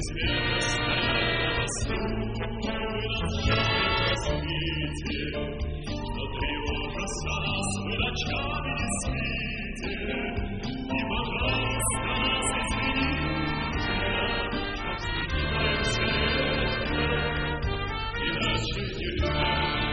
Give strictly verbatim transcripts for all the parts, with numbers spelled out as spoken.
безмерно стоят на посту и над разбитие, что тревожится нас мы ночами не спите. И, пожалуйста, нас извините, что встречаемся редко, иначе нельзя.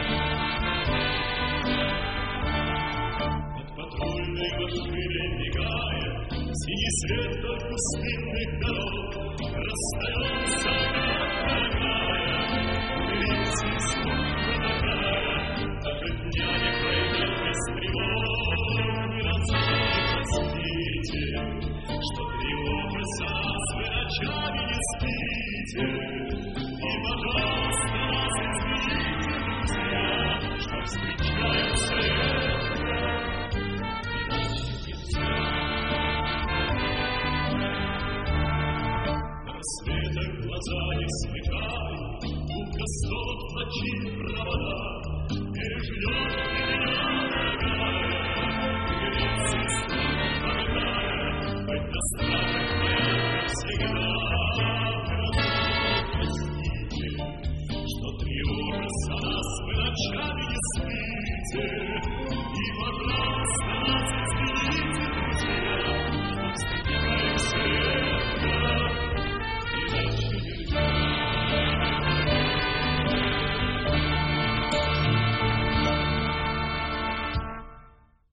От патрульной машины мигая, синий свет от пустынных дорог расстается, как дорогая, улицы смутно такая, даже дня не пройдет без тревог. Вы нас не простите, что тревожится нас вы ночами не спите. И, пожалуйста, нас извините, друзья, что встречаемся редко, иначе нельзя. На рассветах глаза не смыкай, у костров ночи провода, переждет